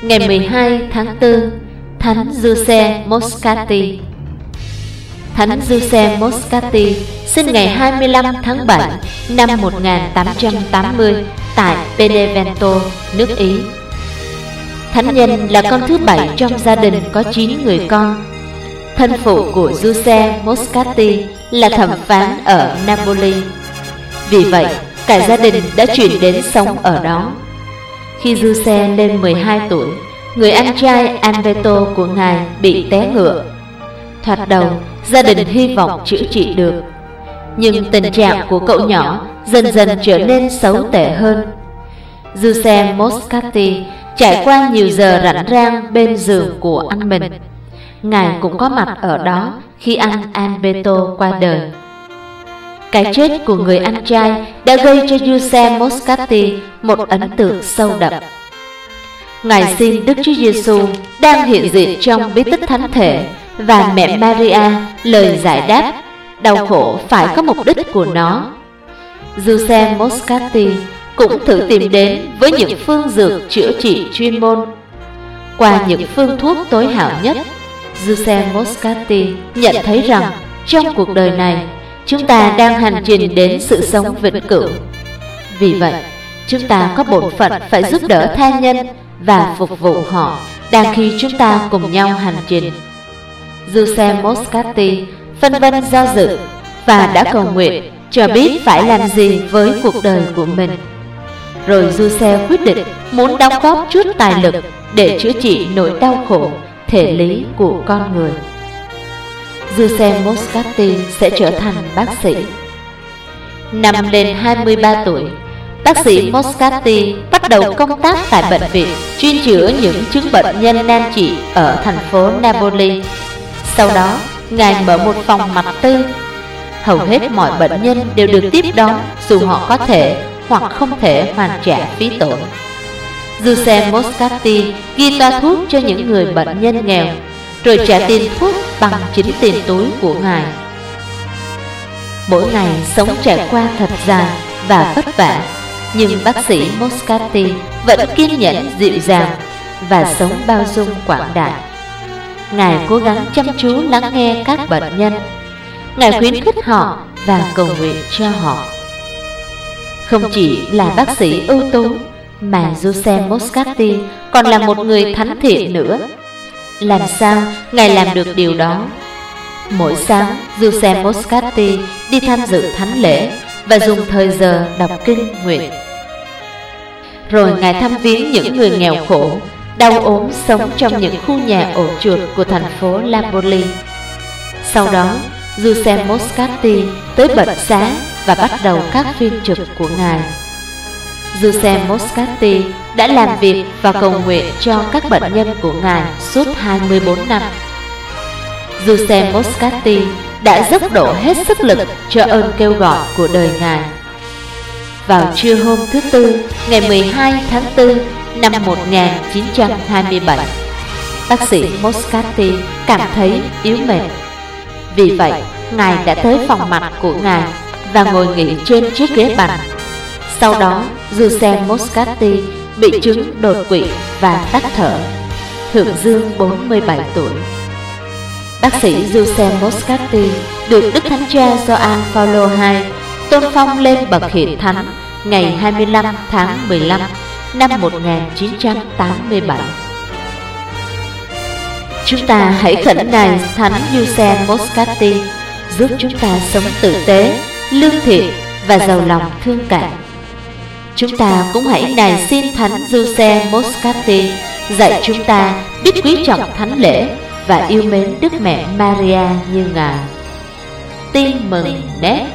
ngày 12 tháng 4, Thánh Giuse Moscati. Thánh Giuse Moscati sinh ngày 25 tháng 7 năm 1880 tại Benevento, nước Ý. Thánh nhân là con thứ 7 trong gia đình có 9 người con. Thân phụ của Giuse Moscati là thẩm phán ở Napoli. Vì vậy, cả gia đình đã chuyển đến sống ở đó. Khi Giuse lên 12 tuổi, người anh trai Alberto của ngài bị té ngựa. Thoạt đầu, gia đình hy vọng chữa trị được, nhưng tình trạng của cậu nhỏ dần dần trở nên xấu tệ hơn. Giuse Moscati trải qua nhiều giờ rảnh rang bên giường của anh mình. Ngài cũng có mặt ở đó khi anh Alberto qua đời. Cái chết của người anh trai đã gây cho Giuse Moscati một ấn tượng sâu đậm. Ngài xin Đức Chúa Giêsu đang hiện diện trong bí tích thánh thể và mẹ Maria lời giải đáp đau khổ phải có mục đích của nó. Giuse Moscati cũng thử tìm đến với những phương dược chữa trị chuyên môn. Qua những phương thuốc tối hảo nhất, Giuse Moscati nhận thấy rằng trong cuộc đời này, chúng ta đang hành trình đến sự sống vĩnh cửu. Vì vậy, chúng ta có bổn phận phải giúp đỡ tha nhân và phục vụ họ đang khi chúng ta cùng nhau hành trình. Giuse Moscati phân vân do dự và đã cầu nguyện cho biết phải làm gì với cuộc đời của mình. Rồi Giuse quyết định muốn đóng góp chút tài lực để chữa trị nỗi đau khổ thể lý của con người. Giuse Moscati sẽ trở thành bác sĩ. Năm lên 23 tuổi, bác sĩ Moscati bắt đầu công tác tại bệnh viện chuyên chữa những chứng bệnh nhân nan trị ở thành phố Napoli. Sau đó, ngài mở một phòng mạch tư. Hầu hết mọi bệnh nhân đều được tiếp đón dù họ có thể hoặc không thể hoàn trả phí tổn. Giuse Moscati ghi toa thuốc cho những người bệnh nhân nghèo, rồi trả tiền thuốc bằng chính tiền túi của ngài. Mỗi ngày sống trải qua thật dài và vất vả, nhưng bác sĩ Moscati vẫn kiên nhẫn dịu dàng và sống bao dung quảng đại. Ngài cố gắng chăm chú lắng nghe các bệnh nhân. Ngài khuyến khích họ và cầu nguyện cho họ. Không chỉ là bác sĩ ưu tú, mà Giuse Moscati còn là một người thánh thiện nữa. Làm sao ngài làm được điều đó? Mỗi sáng, Giuse Moscati đi tham dự thánh lễ và dùng thời giờ đọc kinh nguyện. Rồi ngài thăm viếng những người nghèo khổ, đau ốm sống trong những khu nhà ổ chuột của thành phố Napoli. Sau đó, Giuse Moscati tới bệnh xá và bắt đầu các phiên trực của ngài. Giuse Moscati đã làm việc và cầu nguyện cho các bệnh nhân của ngài suốt 24 năm. Giuse Moscati đã dốc đổ hết sức lực cho ơn kêu gọi của đời ngài. Vào trưa hôm thứ Tư, ngày 12 tháng 4 năm 1927, bác sĩ Moscati cảm thấy yếu mệt. Vì vậy, ngài đã tới phòng mạch của ngài và ngồi nghỉ trên chiếc ghế bành. Sau đó, Giuse Moscati bị chứng đột quỵ và tắc thở, hưởng dương 47 tuổi. Bác sĩ Giuse Moscati được Đức Thánh Cha Gioan Phaolô II tôn phong lên bậc hiện thánh ngày 25 tháng 15 năm 1987. Chúng ta hãy khẩn nài Thánh Giuse Moscati giúp chúng ta sống tử tế, lương thiện và giàu lòng thương cảm. Chúng ta cũng hãy nài xin Thánh Giuse Moscati dạy chúng ta biết quý trọng thánh lễ và yêu mến Đức Mẹ Maria như ngài. Tin mừng Net.